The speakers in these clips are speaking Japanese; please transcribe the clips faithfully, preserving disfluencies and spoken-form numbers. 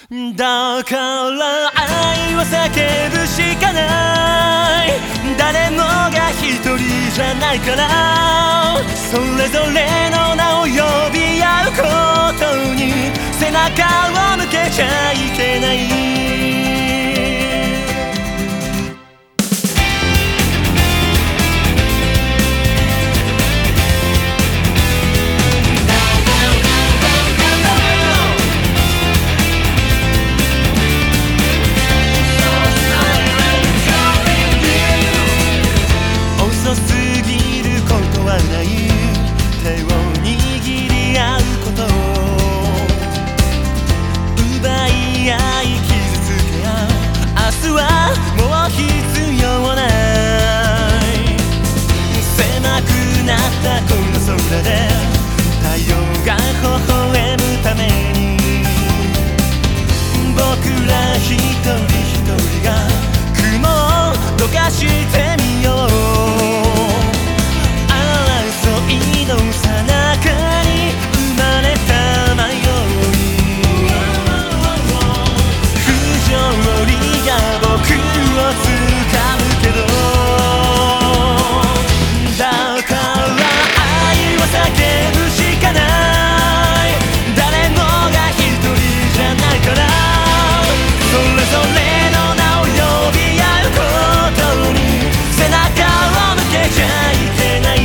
だから愛を叫ぶしかない。誰もが一人じゃないから、それぞれの名を呼び合うことに背中を向けちゃいけない。してみよう。争いのさなかに生まれた迷い、不条理が僕を掴むけど、だから愛を叫ぶしかない。誰もが一人じゃないから、それぞれの名を呼び合うことに背中を向けちゃいけない。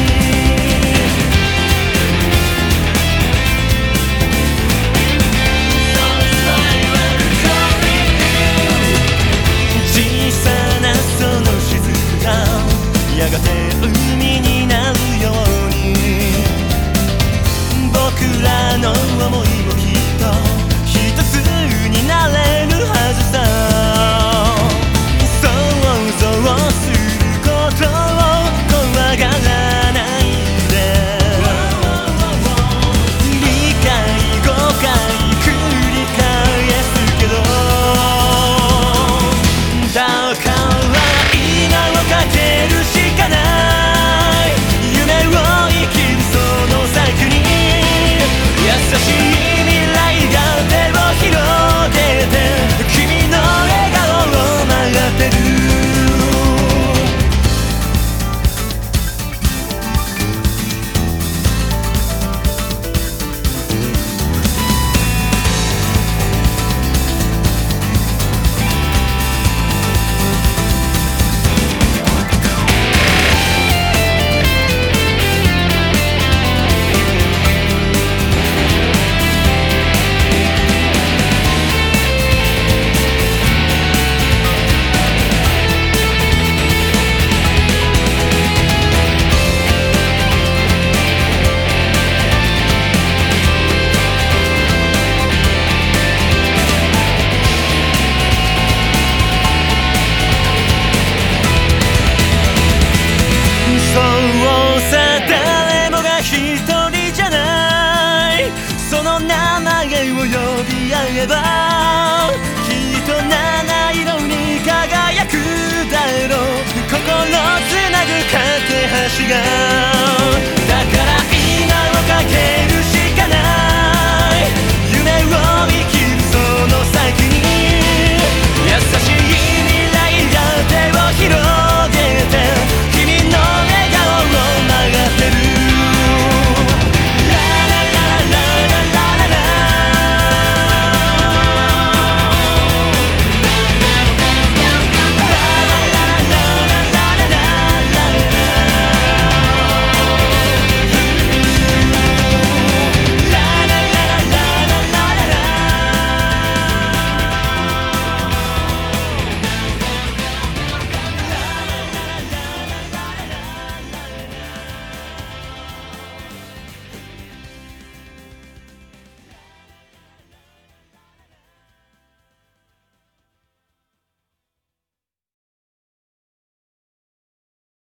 小さなその雫がやがて海になるように、僕らの想いもきっと一つになれるはずさ。想像することを怖がらないで、理解誤解繰り返すけど、だから今をかけるしかない。夢を生きるその先に優しい未来が手を広げて、君の笑顔を待ってる。呼び合えばきっと七色に輝くだろう。心つなぐ架け橋が